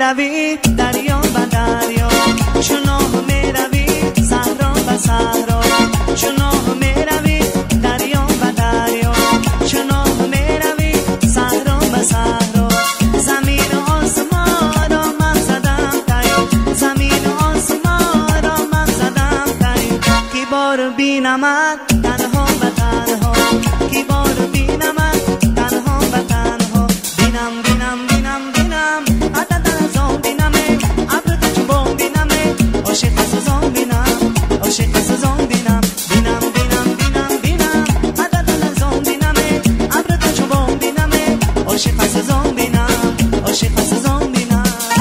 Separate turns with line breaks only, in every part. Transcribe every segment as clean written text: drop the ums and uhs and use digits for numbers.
میروی دریا و دریا، چوناه میروی صحرا و صحرا، چوناه میروی دریا و دریا، چوناه میروی صحرا و صحرا. زمین و آسمان را من زدم تایی، زمین و آسمان را من زدم تایی، کی بار بینمت تنها و تنها، کی بار بینمت تنها و تنها. بینم بینم بینم بینم عدد از بینمه، ابر تو چوبان بینمه، عاشق سوزان بینم، عاشق سوزان بینم. بینم بینم بینم بینم عدد از بینمه، ابر تو چوبان بینمه، عاشق سوزان بینم، عاشق سوزان بینم.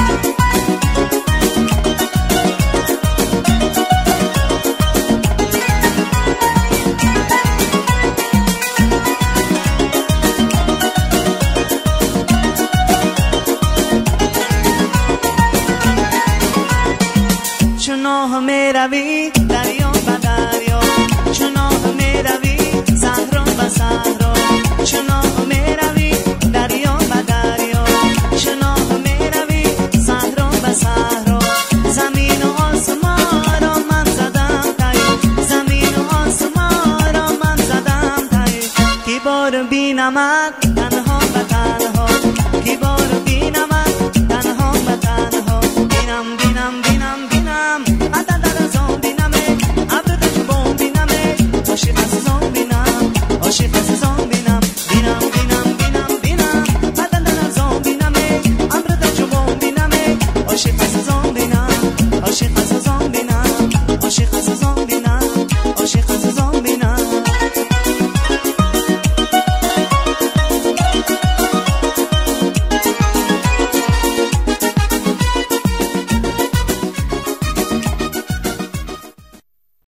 چوناه میروی دریا و دریا، چوناه میروی صحرا و صحرا، چوناه میروی دریا و دریا، چوناه میروی صحرا و صحرا. زمین و آسمان را من زدم تایی، زمین و آسمان را من زدم تایی، کی بار بینمت